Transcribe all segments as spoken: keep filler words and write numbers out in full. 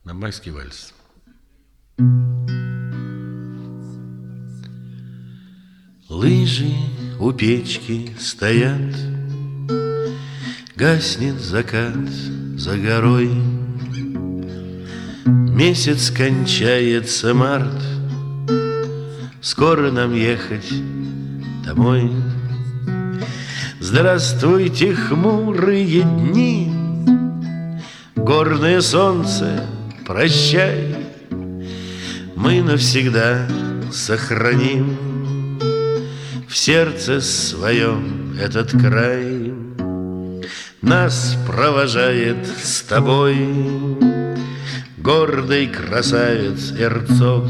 на майский вальс. Лыжи у печки стоят, гаснет закат за горой. Месяц кончается март, скоро нам ехать домой. Здравствуйте, хмурые дни, горное солнце, прощай. Мы навсегда сохраним в сердце своем этот край. Нас провожает с тобой гордый красавец Эрцог.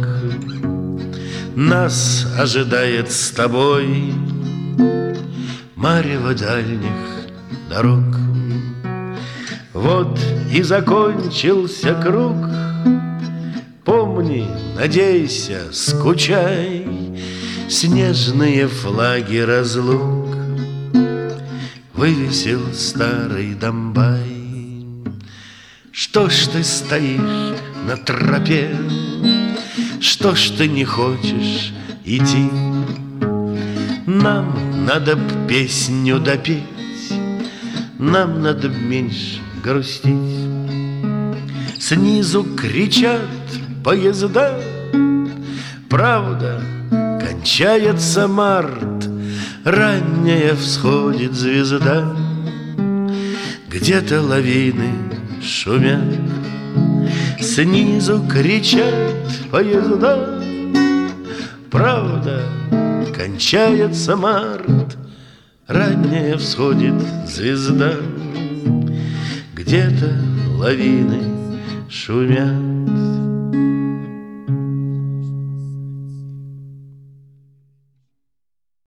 Нас ожидает с тобой марево дальних дорог. Вот и закончился круг. Помни, надейся, скучай, снежные флаги разлук вывесил старый Домбай. Что ж ты стоишь на тропе? Что ж ты не хочешь идти? Нам надо б песню допеть, нам надо б меньше грустить. Снизу кричат поезда, правда, кончается март, ранняя всходит звезда. Где-то лавины шумят, снизу кричат поезда, правда, кончается март, ранняя всходит звезда. Где-то лавины шумят.